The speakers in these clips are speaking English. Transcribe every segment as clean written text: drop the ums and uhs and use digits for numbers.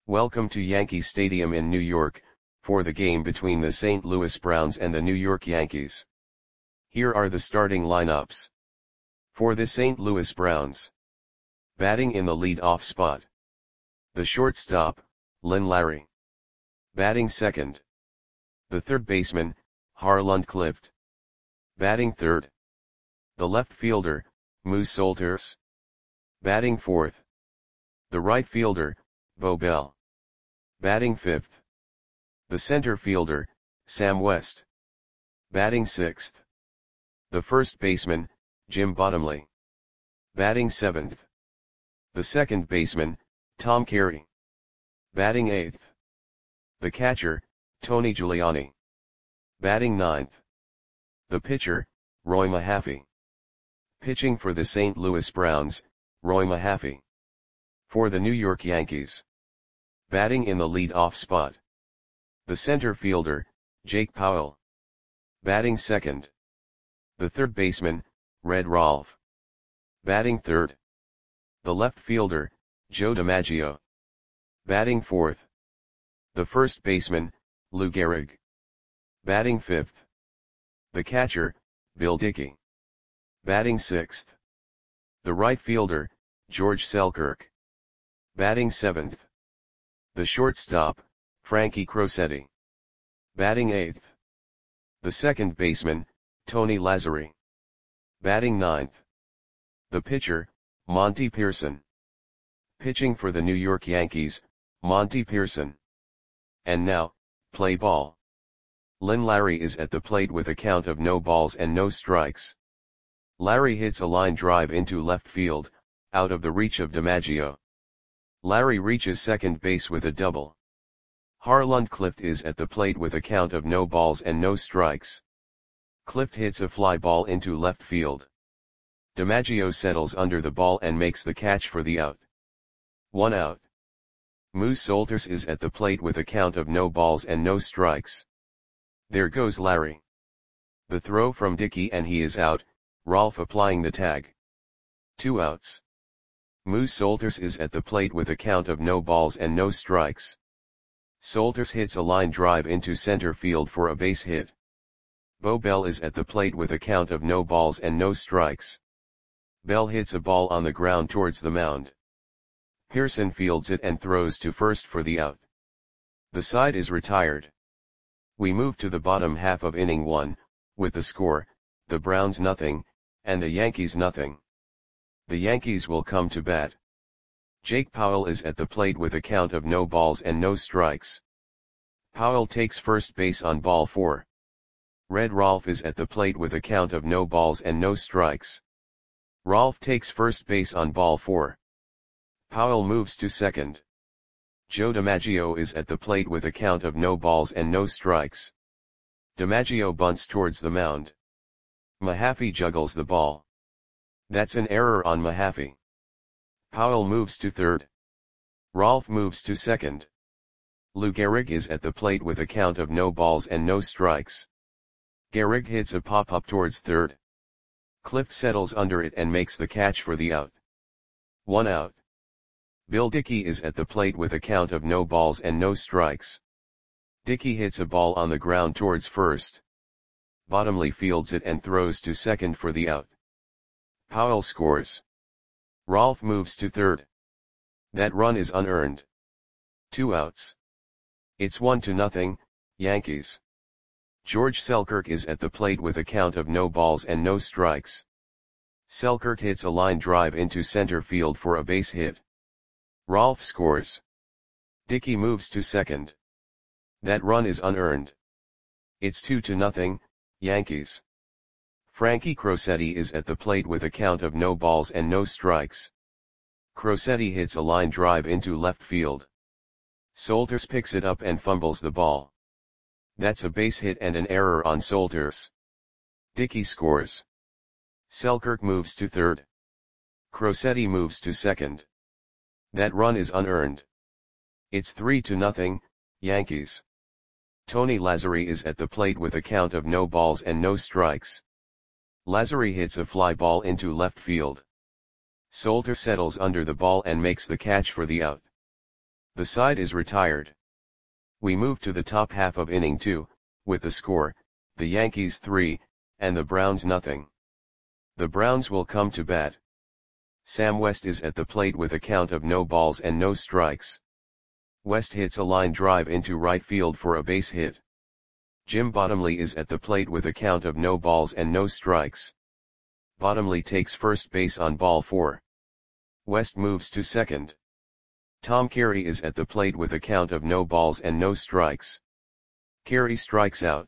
Welcome to Yankee Stadium in New York, for the game between the St. Louis Browns and the New York Yankees. Here are the starting lineups. For the St. Louis Browns. Batting in the lead-off spot. The shortstop, Lynn Larry. Batting second. The third baseman, Harland Clift. Batting third. The left fielder, Moose Solters. Batting fourth. The right fielder, Bo Bell. Batting fifth. The center fielder, Sam West. Batting sixth. The first baseman, Jim Bottomley. Batting seventh. The second baseman, Tom Carey. Batting eighth. The catcher, Tony Giuliani. Batting ninth. The pitcher, Roy Mahaffey. Pitching for the St. Louis Browns, Roy Mahaffey. For the New York Yankees. Batting in the lead-off spot. The center fielder, Jake Powell. Batting second. The third baseman, Red Rolfe. Batting third. The left fielder, Joe DiMaggio. Batting fourth. The first baseman, Lou Gehrig. Batting fifth. The catcher, Bill Dickey. Batting sixth. The right fielder, George Selkirk. Batting seventh. The shortstop, Frankie Crosetti. Batting eighth. The second baseman, Tony Lazzeri. Batting ninth. The pitcher, Monty Pearson. Pitching for the New York Yankees, Monty Pearson. And now, play ball. Lynn Larry is at the plate with a count of no balls and no strikes. Larry hits a line drive into left field, out of the reach of DiMaggio. Larry reaches second base with a double. Harland Clift is at the plate with a count of no balls and no strikes. Clift hits a fly ball into left field. DiMaggio settles under the ball and makes the catch for the out. 1 out. Moose Solters is at the plate with a count of no balls and no strikes. There goes Larry. The throw from Dickey and he is out, Rolfe applying the tag. 2 outs. Moose Solters is at the plate with a count of no balls and no strikes. Solters hits a line drive into center field for a base hit. Bo Bell is at the plate with a count of no balls and no strikes. Bell hits a ball on the ground towards the mound. Pearson fields it and throws to first for the out. The side is retired. We move to the bottom half of inning 1, with the score, the Browns nothing, and the Yankees nothing. The Yankees will come to bat. Jake Powell is at the plate with a count of no balls and no strikes. Powell takes first base on ball 4. Red Rolfe is at the plate with a count of no balls and no strikes. Rolfe takes first base on ball 4. Powell moves to second. Joe DiMaggio is at the plate with a count of no balls and no strikes. DiMaggio bunts towards the mound. Mahaffey juggles the ball. That's an error on Mahaffey. Powell moves to third. Rolfe moves to second. Lou Gehrig is at the plate with a count of no balls and no strikes. Gehrig hits a pop-up towards third. Clift settles under it and makes the catch for the out. 1 out. Bill Dickey is at the plate with a count of no balls and no strikes. Dickey hits a ball on the ground towards first. Bottomley fields it and throws to second for the out. Powell scores. Rolfe moves to third. That run is unearned. 2 outs. It's 1-0, Yankees. George Selkirk is at the plate with a count of no balls and no strikes. Selkirk hits a line drive into center field for a base hit. Rolfe scores. Dickey moves to second. That run is unearned. It's 2-0, Yankees. Frankie Crosetti is at the plate with a count of no balls and no strikes. Crosetti hits a line drive into left field. Solters picks it up and fumbles the ball. That's a base hit and an error on Solters. Dickey scores. Selkirk moves to third. Crosetti moves to second. That run is unearned. It's 3-0, Yankees. Tony Lazzeri is at the plate with a count of no balls and no strikes. Lazzeri hits a fly ball into left field. Solters settles under the ball and makes the catch for the out. The side is retired. We move to the top half of inning 2, with the score, the Yankees 3, and the Browns nothing. The Browns will come to bat. Sam West is at the plate with a count of no balls and no strikes. West hits a line drive into right field for a base hit. Jim Bottomley is at the plate with a count of no balls and no strikes. Bottomley takes first base on ball 4. West moves to second. Tom Carey is at the plate with a count of no balls and no strikes. Carey strikes out.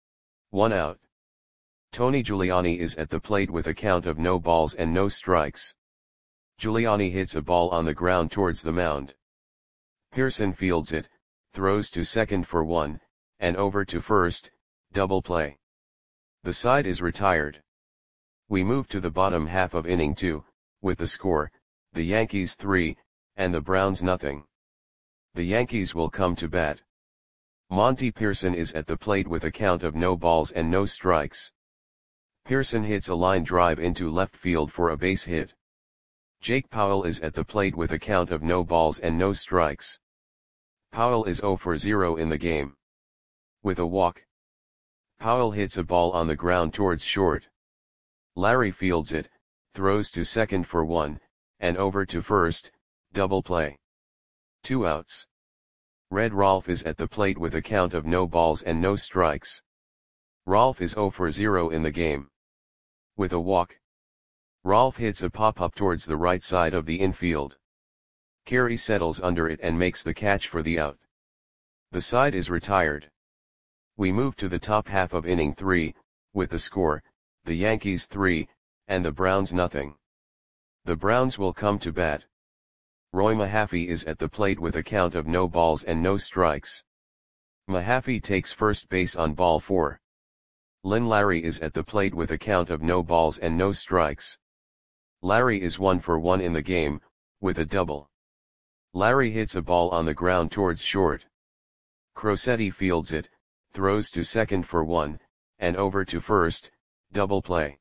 1 out. Tony Giuliani is at the plate with a count of no balls and no strikes. Giuliani hits a ball on the ground towards the mound. Pearson fields it, throws to second for 1, and over to first, double play. The side is retired. We move to the bottom half of inning 2, with the score, the Yankees 3, and the Browns nothing. The Yankees will come to bat. Monty Pearson is at the plate with a count of no balls and no strikes. Pearson hits a line drive into left field for a base hit. Jake Powell is at the plate with a count of no balls and no strikes. Powell is 0 for 0 in the game. With a walk. Powell hits a ball on the ground towards short. Larry fields it, throws to second for 1, and over to first, double play. 2 outs. Red Rolfe is at the plate with a count of no balls and no strikes. Rolfe is 0 for 0 in the game. With a walk. Rolfe hits a pop-up towards the right side of the infield. Carey settles under it and makes the catch for the out. The side is retired. We move to the top half of inning 3, with the score, the Yankees 3, and the Browns nothing. The Browns will come to bat. Roy Mahaffey is at the plate with a count of no balls and no strikes. Mahaffey takes first base on ball 4. Lynn Larry is at the plate with a count of no balls and no strikes. Larry is 1 for 1 in the game, with a double. Larry hits a ball on the ground towards short. Crosetti fields it, throws to second for 1, and over to first, double play.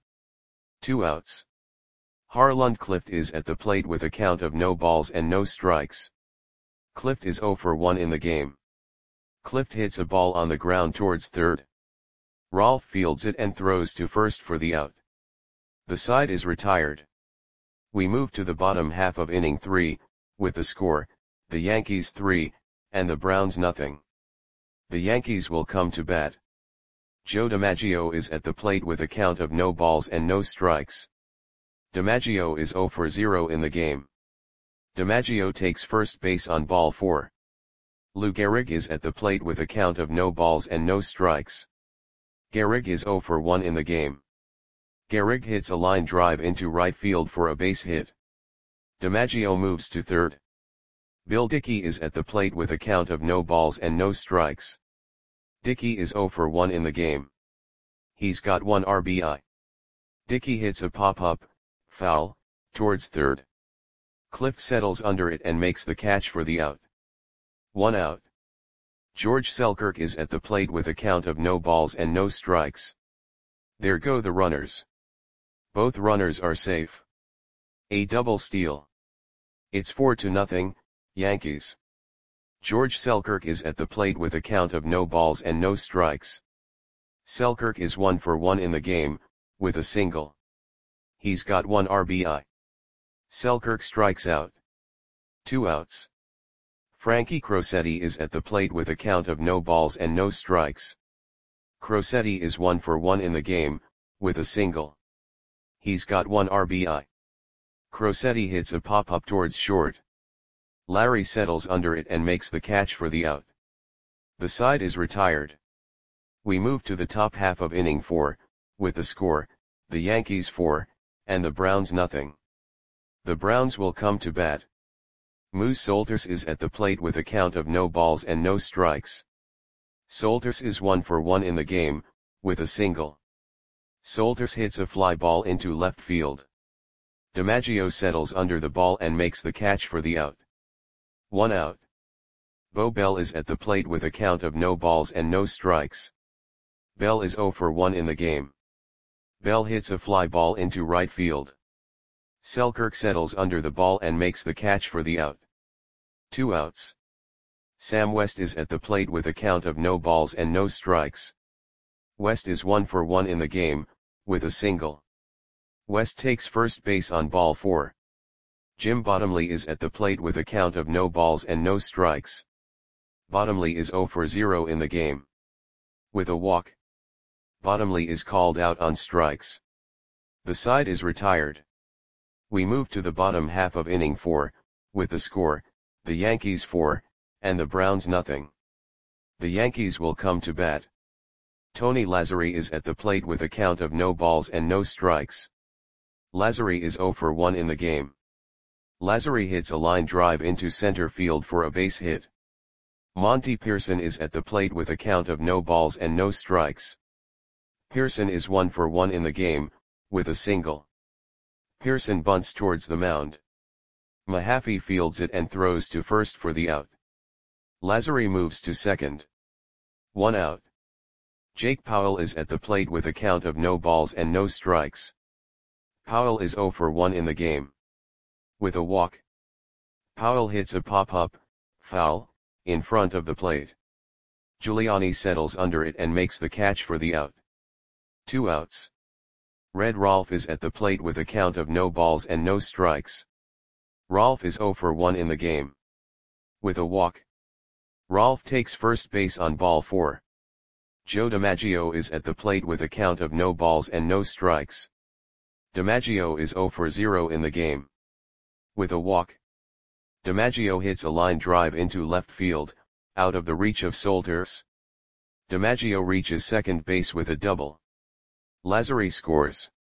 2 outs. Harland Clift is at the plate with a count of no balls and no strikes. Clift is 0 for 1 in the game. Clift hits a ball on the ground towards third. Rolfe fields it and throws to first for the out. The side is retired. We move to the bottom half of inning 3, with the score, the Yankees 3, and the Browns nothing. The Yankees will come to bat. Joe DiMaggio is at the plate with a count of no balls and no strikes. DiMaggio is 0 for 0 in the game. DiMaggio takes first base on ball 4. Lou Gehrig is at the plate with a count of no balls and no strikes. Gehrig is 0 for 1 in the game. Gehrig hits a line drive into right field for a base hit. DiMaggio moves to third. Bill Dickey is at the plate with a count of no balls and no strikes. Dickey is 0 for 1 in the game. He's got 1 RBI. Dickey hits a pop-up, foul, towards third. Clift settles under it and makes the catch for the out. 1 out. George Selkirk is at the plate with a count of no balls and no strikes. There go the runners. Both runners are safe. A double steal. It's 4-0, Yankees. George Selkirk is at the plate with a count of no balls and no strikes. Selkirk is 1 for 1 in the game, with a single. He's got 1 RBI. Selkirk strikes out. 2 outs. Frankie Crosetti is at the plate with a count of no balls and no strikes. Crosetti is 1 for 1 in the game, with a single. He's got 1 RBI. Crosetti hits a pop-up towards short. Larry settles under it and makes the catch for the out. The side is retired. We move to the top half of inning 4, with the score, the Yankees 4, and the Browns nothing. The Browns will come to bat. Moose Solters is at the plate with a count of no balls and no strikes. Solters is 1 for 1 in the game, with a single. Solters hits a fly ball into left field. DiMaggio settles under the ball and makes the catch for the out. 1 out. Bo Bell is at the plate with a count of no balls and no strikes. Bell is 0 for 1 in the game. Bell hits a fly ball into right field. Selkirk settles under the ball and makes the catch for the out. 2 outs. Sam West is at the plate with a count of no balls and no strikes. West is 1 for 1 in the game, with a single. West takes first base on ball 4. Jim Bottomley is at the plate with a count of no balls and no strikes. Bottomley is 0 for 0 in the game. With a walk, Bottomley is called out on strikes. The side is retired. We move to the bottom half of inning 4, with the score, the Yankees 4, and the Browns nothing. The Yankees will come to bat. Tony Lazzeri is at the plate with a count of no balls and no strikes. Lazzeri is 0 for 1 in the game. Lazzeri hits a line drive into center field for a base hit. Monty Pearson is at the plate with a count of no balls and no strikes. Pearson is 1 for 1 in the game, with a single. Pearson bunts towards the mound. Mahaffey fields it and throws to first for the out. Lazzeri moves to second. 1 out. Jake Powell is at the plate with a count of no balls and no strikes. Powell is 0 for 1 in the game. With a walk, Powell hits a pop-up, foul, in front of the plate. Giuliani settles under it and makes the catch for the out. 2 outs. Red Rolfe is at the plate with a count of no balls and no strikes. Rolfe is 0 for 1 in the game. With a walk, Rolfe takes first base on ball 4. Joe DiMaggio is at the plate with a count of no balls and no strikes. DiMaggio is 0 for 0 in the game. With a walk, DiMaggio hits a line drive into left field, out of the reach of Solters. DiMaggio reaches second base with a double. Lazzeri scores.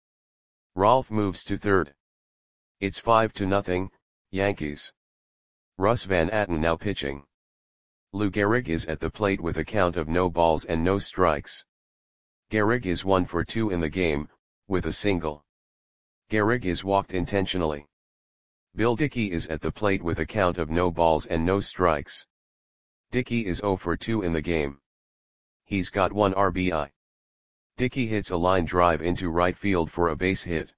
Rolfe moves to third. It's 5-0, Yankees. Russ Van Atten now pitching. Lou Gehrig is at the plate with a count of no balls and no strikes. Gehrig is 1 for 2 in the game, with a single. Gehrig is walked intentionally. Bill Dickey is at the plate with a count of no balls and no strikes. Dickey is 0 for 2 in the game. He's got 1 RBI. Dickey hits a line drive into right field for a base hit.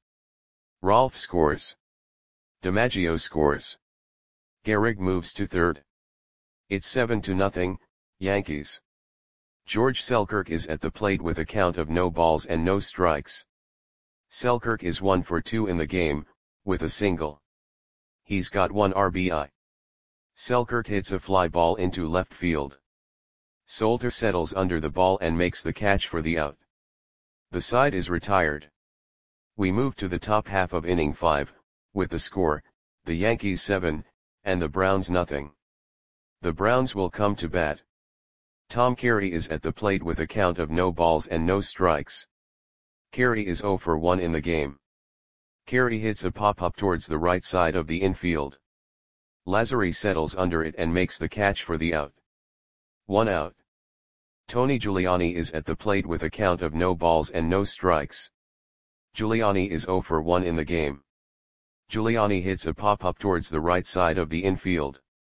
Rolfe scores. DiMaggio scores. Gehrig moves to third. It's 7-0, Yankees. George Selkirk is at the plate with a count of no balls and no strikes. Selkirk is 1 for 2 in the game, with a single. He's got 1 RBI. Selkirk hits a fly ball into left field. Solter settles under the ball and makes the catch for the out. The side is retired. We move to the top half of inning 5, with the score, the Yankees 7, and the Browns nothing. The Browns will come to bat. Tom Carey is at the plate with a count of no balls and no strikes. Carey is 0 for 1 in the game. Carey hits a pop-up towards the right side of the infield. Lazzeri settles under it and makes the catch for the out. 1 out. Tony Giuliani is at the plate with a count of no balls and no strikes. Giuliani is 0 for 1 in the game. Giuliani hits a pop-up towards the right side of the infield.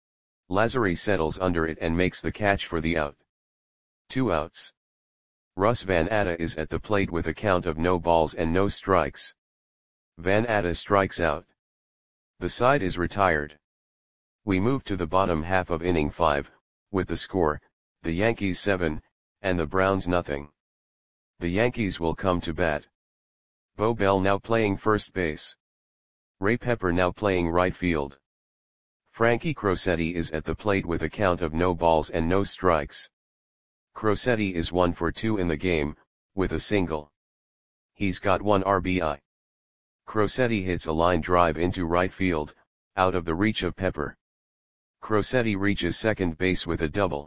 Lazzeri settles under it and makes the catch for the out. 2 outs. Russ Van Atta is at the plate with a count of no balls and no strikes. Van Atta strikes out. The side is retired. We move to the bottom half of inning 5, with the score, the Yankees 7, and the Browns nothing. The Yankees will come to bat. Bo Bell now playing first base. Ray Pepper now playing right field. Frankie Crosetti is at the plate with a count of no balls and no strikes. Crosetti is 1 for 2 in the game, with a single. He's got 1 RBI. Crosetti hits a line drive into right field, out of the reach of Pepper. Crosetti reaches second base with a double.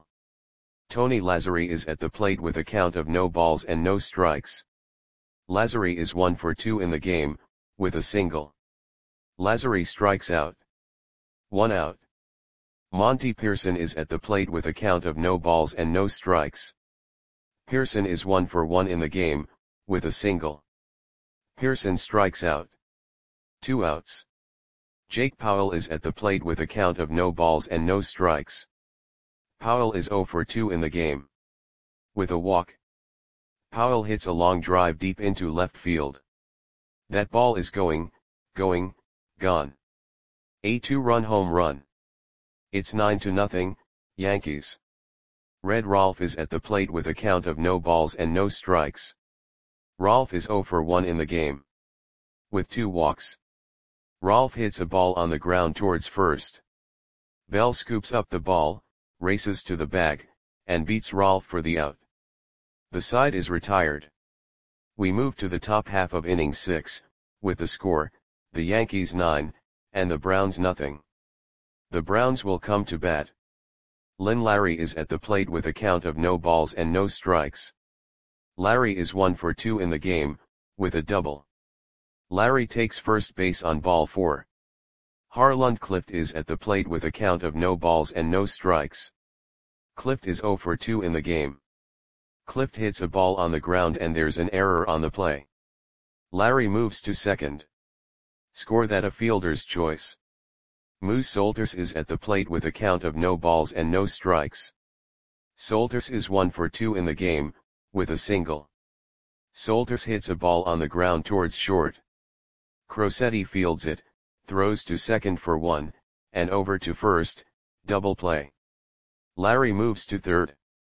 Tony Lazzeri is at the plate with a count of no balls and no strikes. Lazzeri is 1 for 2 in the game, with a single. Lazzeri strikes out. 1 out. Monty Pearson is at the plate with a count of no balls and no strikes. Pearson is 1 for 1 in the game, with a single. Pearson strikes out. 2 outs. Jake Powell is at the plate with a count of no balls and no strikes. Powell is 0 for 2 in the game. With a walk, Powell hits a long drive deep into left field. That ball is gone. A 2-run home run. It's 9-0, Yankees. Red Rolf is at the plate with a count of no balls and no strikes. Rolf is 0 for 1 in the game. With 2 walks. Rolf hits a ball on the ground towards first. Bell scoops up the ball, races to the bag, and beats Rolf for the out. The side is retired. We move to the top half of inning 6, with the score, the Yankees 9, and the Browns nothing. The Browns will come to bat. Lynn Larry is at the plate with a count of no balls and no strikes. Larry is 1 for 2 in the game, with a double. Larry takes first base on ball 4. Harlund Clift is at the plate with a count of no balls and no strikes. Clift is 0 for 2 in the game. Clift hits a ball on the ground and there's an error on the play. Larry moves to second. Score that a fielder's choice. Moose Soltis is at the plate with a count of no balls and no strikes. Soltis is 1 for 2 in the game, with a single. Soltis hits a ball on the ground towards short. Crosetti fields it, throws to second for 1, and over to first, double play. Larry moves to third.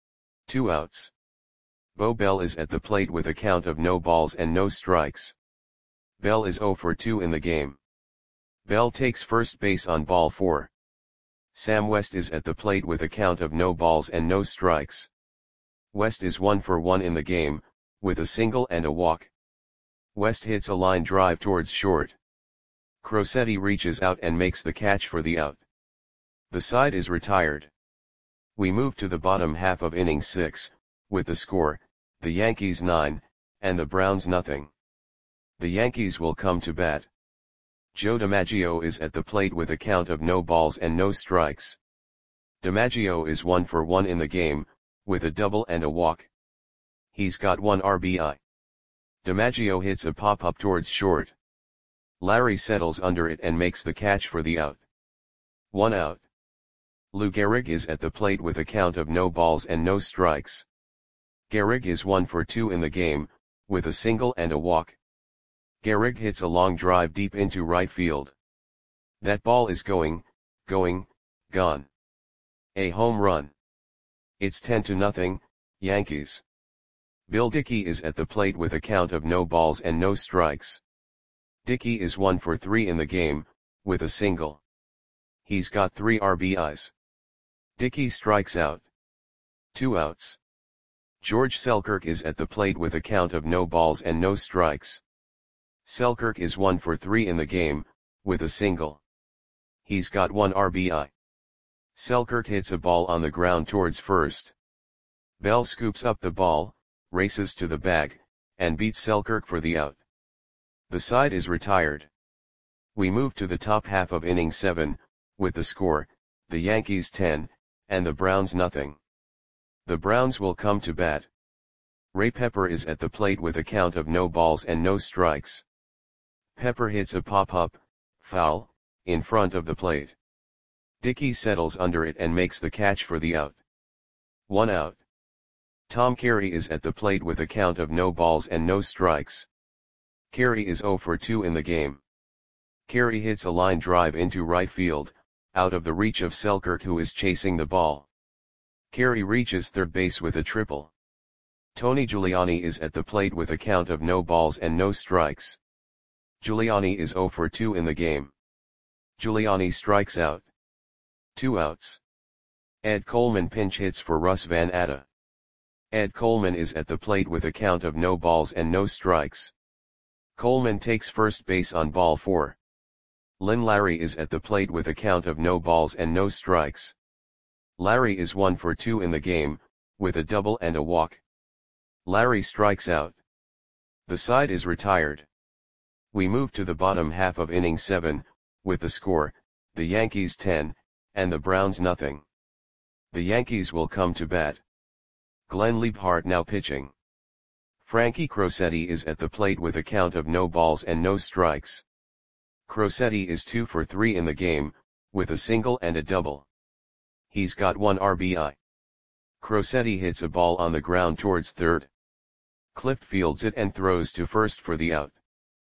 2 outs. Bo Bell is at the plate with a count of no balls and no strikes. Bell is 0 for 2 in the game. Bell takes first base on ball 4. Sam West is at the plate with a count of no balls and no strikes. West is 1 for 1 in the game, with a single and a walk. West hits a line drive towards short. Crosetti reaches out and makes the catch for the out. The side is retired. We move to the bottom half of inning 6, with the score, the Yankees 9, and the Browns nothing. The Yankees will come to bat. Joe DiMaggio is at the plate with a count of no balls and no strikes. DiMaggio is 1 for 1 in the game, with a double and a walk. He's got 1 RBI. DiMaggio hits a pop-up towards short. Larry settles under it and makes the catch for the out. 1 out. Lou Gehrig is at the plate with a count of no balls and no strikes. Gehrig is 1 for 2 in the game, with a single and a walk. Gehrig hits a long drive deep into right field. That ball is going, gone. A home run. It's 10-0, Yankees. Bill Dickey is at the plate with a count of no balls and no strikes. Dickey is 1 for 3 in the game, with a single. He's got 3 RBIs. Dickey strikes out. 2 outs. George Selkirk is at the plate with a count of no balls and no strikes. Selkirk is 1 for 3 in the game, with a single. He's got 1 RBI. Selkirk hits a ball on the ground towards first. Bell scoops up the ball, races to the bag, and beats Selkirk for the out. The side is retired. We move to the top half of inning 7, with the score, the Yankees 10, and the Browns nothing. The Browns will come to bat. Ray Pepper is at the plate with a count of no balls and no strikes. Pepper hits a pop-up, foul, in front of the plate. Dickey settles under it and makes the catch for the out. 1 out. Tom Carey is at the plate with a count of no balls and no strikes. Carey is 0 for 2 in the game. Carey hits a line drive into right field, out of the reach of Selkirk who is chasing the ball. Carey reaches third base with a triple. Tony Giuliani is at the plate with a count of no balls and no strikes. Giuliani is 0 for 2 in the game. Giuliani strikes out. 2 outs. Ed Coleman pinch hits for Russ Van Atta. Ed Coleman is at the plate with a count of no balls and no strikes. Coleman takes first base on ball 4. Lynn Larry is at the plate with a count of no balls and no strikes. Larry is 1 for 2 in the game, with a double and a walk. Larry strikes out. The side is retired. We move to the bottom half of inning 7, with the score, the Yankees 10, and the Browns nothing. The Yankees will come to bat. Glenn Liebhart now pitching. Frankie Crosetti is at the plate with a count of no balls and no strikes. Crosetti is 2 for 3 in the game, with a single and a double. He's got 1 RBI. Crosetti hits a ball on the ground towards third. Clift fields it and throws to first for the out.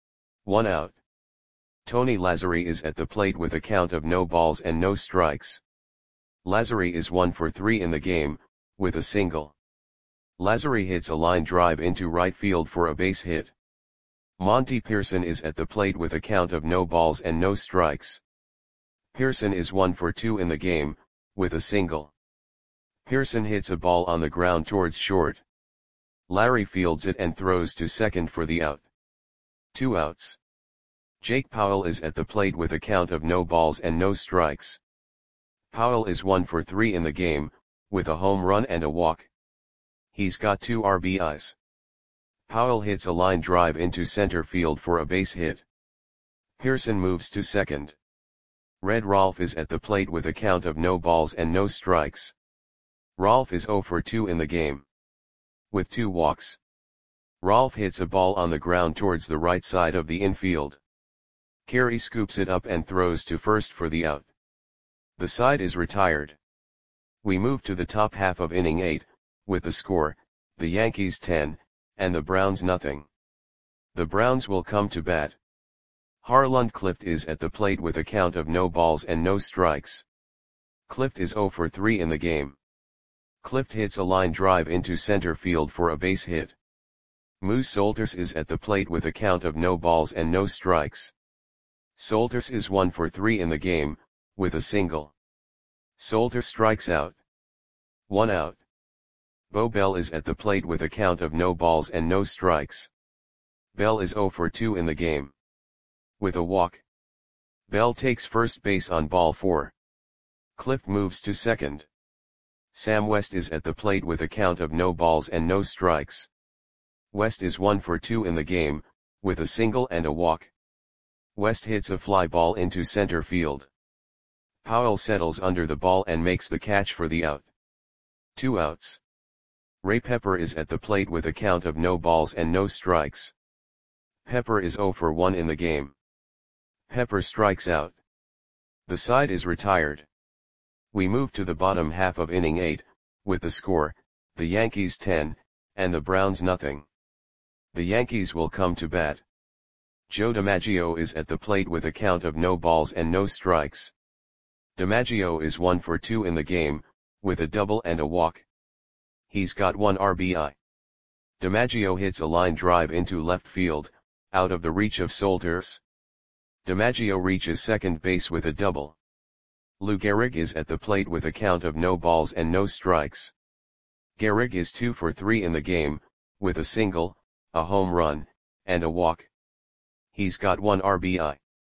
1 out. Tony Lazzari is at the plate with a count of no balls and no strikes. Lazary is 1 for 3 in the game, with a single. Lazary hits a line drive into right field for a base hit. Monty Pearson is at the plate with a count of no balls and no strikes. Pearson is 1 for 2 in the game, with a single. Pearson hits a ball on the ground towards short. Larry fields it and throws to second for the out. 2 outs. Jake Powell is at the plate with a count of no balls and no strikes. Powell is 1 for 3 in the game, with a home run and a walk. He's got 2 RBIs. Powell hits a line drive into center field for a base hit. Pearson moves to second. Red Rolf is at the plate with a count of no balls and no strikes. Rolf is 0 for 2 in the game, with 2 walks. Rolf hits a ball on the ground towards the right side of the infield. Carey scoops it up and throws to first for the out. The side is retired. We move to the top half of inning 8, with the score, the Yankees 10, and the Browns nothing. The Browns will come to bat. Harland Clift is at the plate with a count of no balls and no strikes. Clift is 0 for 3 in the game. Clift hits a line drive into center field for a base hit. Moose Solters is at the plate with a count of no balls and no strikes. Solters is 1 for 3 in the game, with a single. Solters strikes out. 1 out. Bo Bell is at the plate with a count of no balls and no strikes. Bell is 0 for 2 in the game, with a walk. Bell takes first base on ball 4. Clift moves to second. Sam West is at the plate with a count of no balls and no strikes. West is 1 for 2 in the game, with a single and a walk. West hits a fly ball into center field. Powell settles under the ball and makes the catch for the out. 2 outs. Ray Pepper is at the plate with a count of no balls and no strikes. Pepper is 0 for 1 in the game. Pepper strikes out. The side is retired. We move to the bottom half of inning 8, with the score, the Yankees 10, and the Browns nothing. The Yankees will come to bat. Joe DiMaggio is at the plate with a count of no balls and no strikes. DiMaggio is 1 for 2 in the game, with a double and a walk. He's got 1 RBI. DiMaggio hits a line drive into left field, out of the reach of Solters. DiMaggio reaches second base with a double. Lou Gehrig is at the plate with a count of no balls and no strikes. Gehrig is 2 for 3 in the game, with a single, a home run, and a walk. He's got 1 RBI.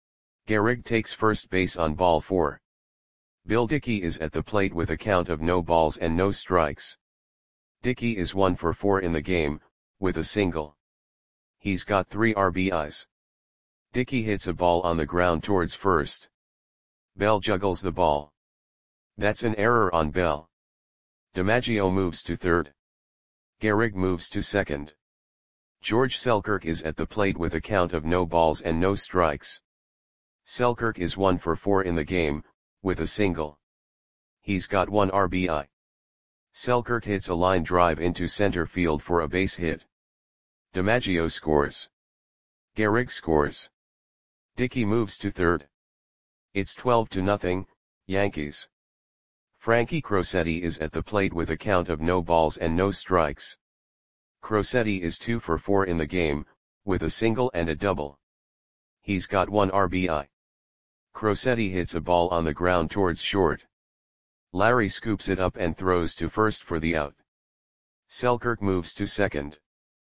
Gehrig takes first base on ball 4. Bill Dickey is at the plate with a count of no balls and no strikes. Dickey is 1 for 4 in the game, with a single. He's got 3 RBIs. Dickey hits a ball on the ground towards first. Bell juggles the ball. That's an error on Bell. DiMaggio moves to third. Gehrig moves to second. George Selkirk is at the plate with a count of no balls and no strikes. Selkirk is 1 for 4 in the game, with a single. He's got 1 RBI. Selkirk hits a line drive into center field for a base hit. DiMaggio scores. Gehrig scores. Dickey moves to third. It's 12-0, Yankees. Frankie Crosetti is at the plate with a count of no balls and no strikes. Crosetti is 2 for 4 in the game, with a single and a double. He's got 1 RBI. Crosetti hits a ball on the ground towards short. Larry scoops it up and throws to first for the out. Selkirk moves to second.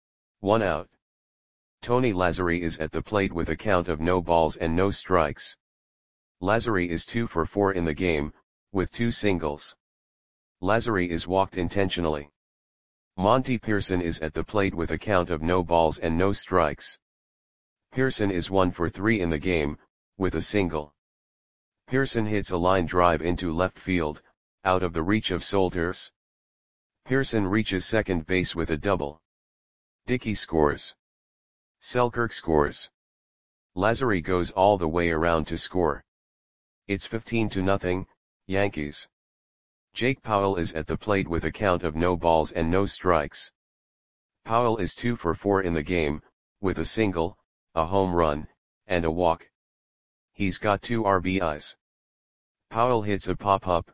1 out. Tony Lazzari is at the plate with a count of no balls and no strikes. Lazzari is 2 for 4 in the game, with 2 singles. Lazzari is walked intentionally. Monty Pearson is at the plate with a count of no balls and no strikes. Pearson is 1 for 3 in the game, with a single. Pearson hits a line drive into left field, out of the reach of Solters. Pearson reaches second base with a double. Dickey scores. Selkirk scores. Lazzari goes all the way around to score. It's 15-0, Yankees. Jake Powell is at the plate with a count of no balls and no strikes. Powell is 2 for 4 in the game, with a single, a home run, and a walk. He's got 2 RBIs. Powell hits a pop-up,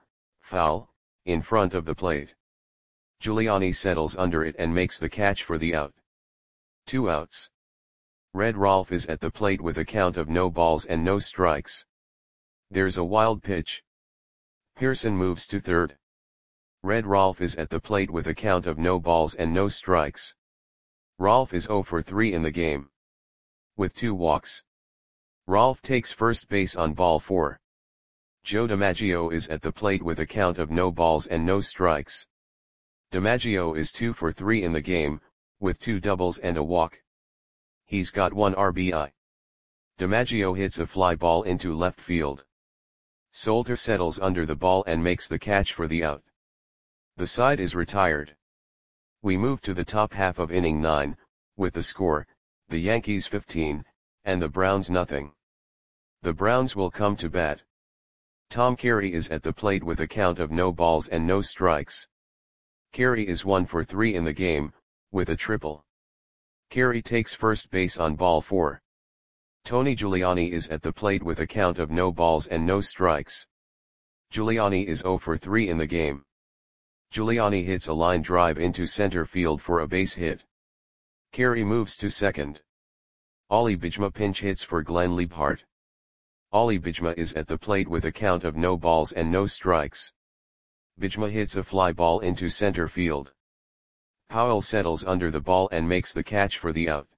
Foul, in front of the plate. Giuliani settles under it and makes the catch for the out. 2 outs. Red Rolf is at the plate with a count of no balls and no strikes. There's a wild pitch. Pearson moves to third. Red Rolf is at the plate with a count of no balls and no strikes. Rolf is 0 for 3 in the game. With 2 walks. Rolf takes first base on ball 4. Joe DiMaggio is at the plate with a count of no balls and no strikes. DiMaggio is 2 for 3 in the game, with 2 doubles and a walk. He's got 1 RBI. DiMaggio hits a fly ball into left field. Solter settles under the ball and makes the catch for the out. The side is retired. We move to the top half of inning 9, with the score, the Yankees 15, and the Browns nothing. The Browns will come to bat. Tom Carey is at the plate with a count of no balls and no strikes. Carey is 1 for 3 in the game, with a triple. Carey takes first base on ball 4. Tony Giuliani is at the plate with a count of no balls and no strikes. Giuliani is 0 for 3 in the game. Giuliani hits a line drive into center field for a base hit. Carey moves to second. Ollie Bijma pinch hits for Glenn Liebhart. Ollie Bijma is at the plate with a count of no balls and no strikes. Bijma hits a fly ball into center field. Powell settles under the ball and makes the catch for the out.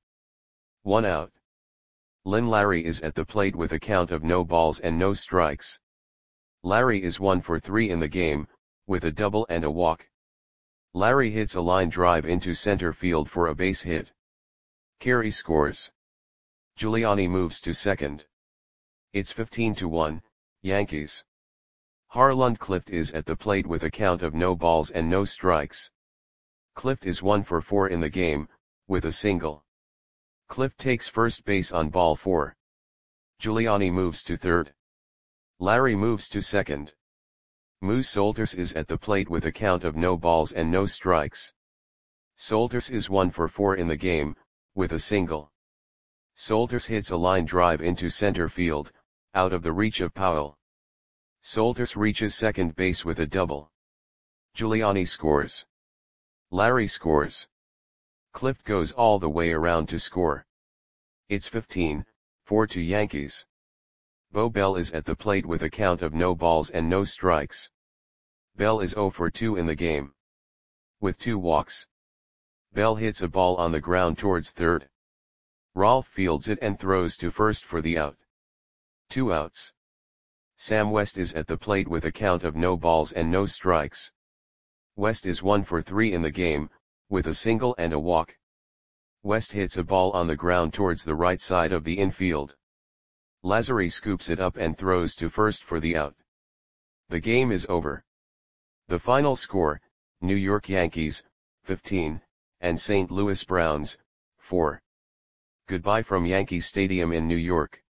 1 out. Lynn Larry is at the plate with a count of no balls and no strikes. Larry is 1 for 3 in the game, with a double and a walk. Larry hits a line drive into center field for a base hit. Carey scores. Giuliani moves to second. It's 15-1, Yankees. Harland Clift is at the plate with a count of no balls and no strikes. Clift is 1 for 4 in the game, with a single. Clift takes first base on ball 4. Giuliani moves to third. Larry moves to second. Moose Solters is at the plate with a count of no balls and no strikes. Solters is 1 for 4 in the game, with a single. Solters hits a line drive into center field, out of the reach of Powell. Solters reaches second base with a double. Giuliani scores. Larry scores. Clift goes all the way around to score. It's 15-4 to Yankees. Bo Bell is at the plate with a count of no balls and no strikes. Bell is 0 for 2 in the game. With 2 walks. Bell hits a ball on the ground towards third. Rolf fields it and throws to first for the out. 2 outs. Sam West is at the plate with a count of no balls and no strikes. West is 1 for 3 in the game, with a single and a walk. West hits a ball on the ground towards the right side of the infield. Lazzari scoops it up and throws to first for the out. The game is over. The final score, New York Yankees, 15, and St. Louis Browns, 4. Goodbye from Yankee Stadium in New York.